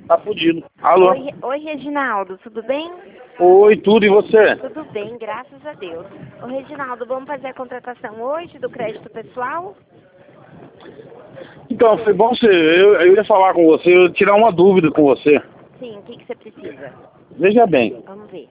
tá fudido. Alô? Oi, Reginaldo, tudo bem? Oi, tudo, e você? Tudo bem, graças a Deus. Ô, Reginaldo, vamos fazer a contratação hoje do crédito pessoal? Então, foi bom eu ia falar com você, eu ia tirar uma dúvida com você. Sim, o que você precisa? Veja bem, Vamos ver.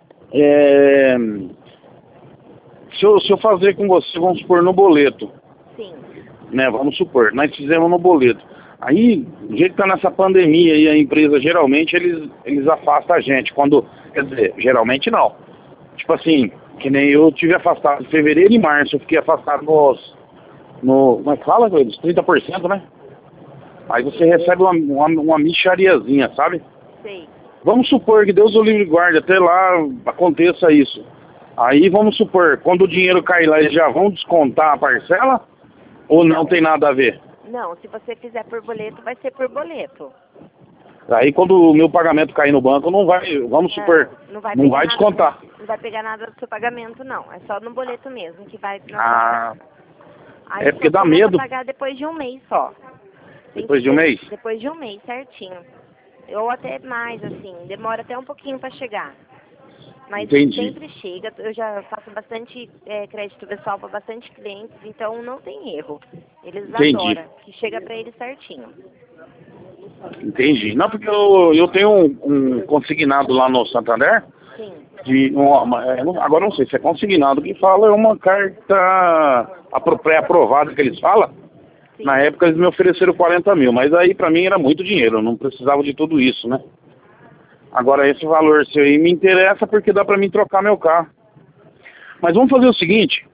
se eu fazer com você, vamos supor, no boleto, Sim, né, vamos supor, nós fizemos no boleto. Aí, do jeito que tá nessa pandemia aí, a empresa, geralmente, eles afastam a gente, quer dizer, geralmente não. Tipo assim, que nem eu tive afastado em fevereiro e março, eu fiquei afastado como é que fala, eles? 30%, né? Aí você recebe uma mixariazinha, sabe? sei. Vamos supor que Deus o livre e guarde, até lá aconteça isso. Aí vamos supor, quando o dinheiro cair lá, eles já vão descontar a parcela? Ou não tem nada a ver? Não, se você fizer por boleto, vai ser por boleto. Aí quando o meu pagamento cair no banco, não vai, vamos supor, Não vai, não pegar vai nada, descontar. não vai pegar nada do seu pagamento, não. É só no boleto mesmo que vai na sua Ah, conta. Aí é porque só dá começa a medo. pagar depois de um mês só. Depois de um mês? Depois de um mês, certinho. Ou até mais, assim. Demora até um pouquinho para chegar. Mas Entendi. sempre chega. Eu já faço bastante crédito pessoal para bastante clientes, então não tem erro. Eles Entendi. adoram, que chega para eles certinho. Entendi. Não, porque eu tenho um consignado lá no Santander, Sim. agora não sei se é consignado, que fala é uma carta pré-aprovada que eles falam. Sim. Na época eles me ofereceram 40 mil, mas aí pra mim era muito dinheiro, eu não precisava de tudo isso, né? Agora esse valor seu aí me interessa porque dá pra mim trocar meu carro. Mas vamos fazer o seguinte,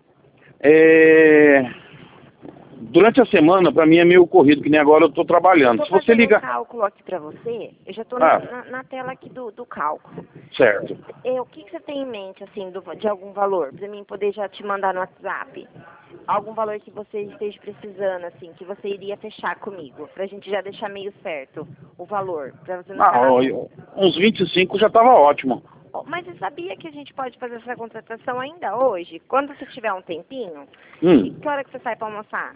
durante a semana pra mim é meio corrido, que nem agora eu tô trabalhando. Se você ligar... um cálculo aqui para você, eu já estou na tela aqui do cálculo. Certo. O que você tem em mente, assim, de algum valor, para mim poder já te mandar no WhatsApp? Algum valor que você esteja precisando, assim, que você iria fechar comigo, pra gente já deixar meio certo o valor, pra você não Uns 25 já tava ótimo. Mas você sabia que a gente pode fazer essa contratação ainda hoje? Quando você tiver um tempinho? Que hora que você sai para almoçar?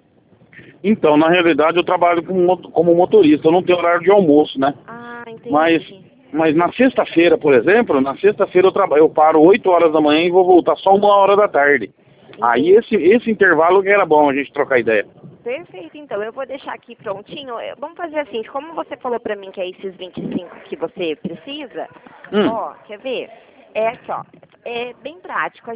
Então, na realidade eu trabalho como motorista, eu não tenho horário de almoço, né? Ah, entendi. Mas na sexta-feira, por exemplo, eu paro 8 horas da manhã e vou voltar só 1 hora da tarde. Entendi. Aí esse intervalo que era bom a gente trocar ideia. Perfeito, então. Eu vou deixar aqui prontinho. Vamos fazer assim, como você falou pra mim que é esses 25 que você precisa, ó, quer ver? É aqui, ó. É bem prático,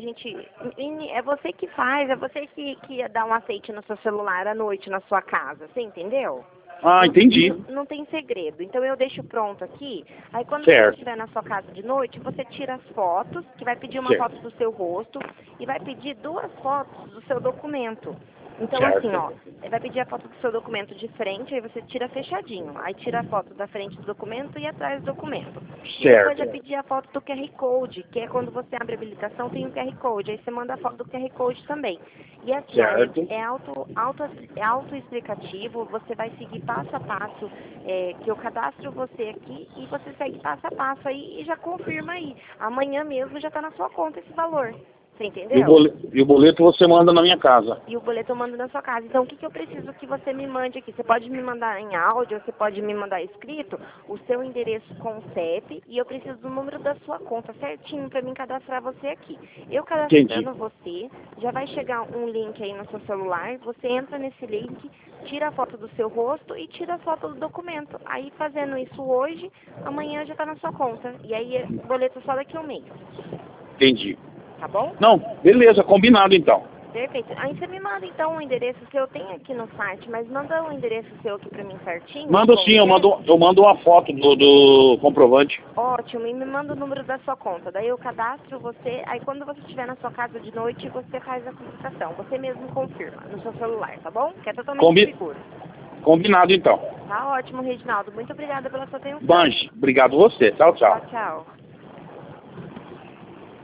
é você que faz, é você que dá um aceite no seu celular à noite na sua casa, você entendeu? Ah, entendi. Não tem segredo. Então eu deixo pronto aqui. Aí quando Certo. você estiver na sua casa de noite, você tira as fotos, que vai pedir uma foto do seu rosto e vai pedir 2 fotos do seu documento. Então Certo. assim, ó, vai pedir a foto do seu documento de frente, aí você tira fechadinho. Aí tira a foto da frente do documento e atrás do documento. E depois vai pedir a foto do QR Code, que é quando você abre a habilitação, tem o QR Code. Aí você manda a foto do QR Code também. E aqui, ó, é autoexplicativo, você vai seguir passo a passo, que eu cadastro você aqui e você segue passo a passo aí e já confirma aí. Amanhã mesmo já está na sua conta esse valor. Você entendeu? E o boleto você manda na minha casa. E o boleto eu mando na sua casa. Então, o que eu preciso que você me mande aqui? Você pode me mandar em áudio, você pode me mandar escrito o seu endereço com o CEP e eu preciso do número da sua conta certinho para mim cadastrar você aqui. Eu cadastrando você, já vai chegar um link aí no seu celular, você entra nesse link, tira a foto do seu rosto e tira a foto do documento. Aí, fazendo isso hoje, amanhã já está na sua conta. E aí, o boleto só daqui a um mês. Entendi. Tá bom? Não, beleza, combinado então. Perfeito. Aí você me manda então o endereço seu, tem aqui no site, mas manda o endereço seu aqui pra mim certinho. Mando sim, eu mando uma foto do comprovante. Ótimo, e me manda o número da sua conta, daí eu cadastro você, aí quando você estiver na sua casa de noite, você faz a contratação, você mesmo confirma no seu celular, tá bom? Que é totalmente seguro. Combinado então. Tá ótimo, Reginaldo, muito obrigada pela sua atenção. Bange, obrigado você, tchau, tchau. Tchau, tchau.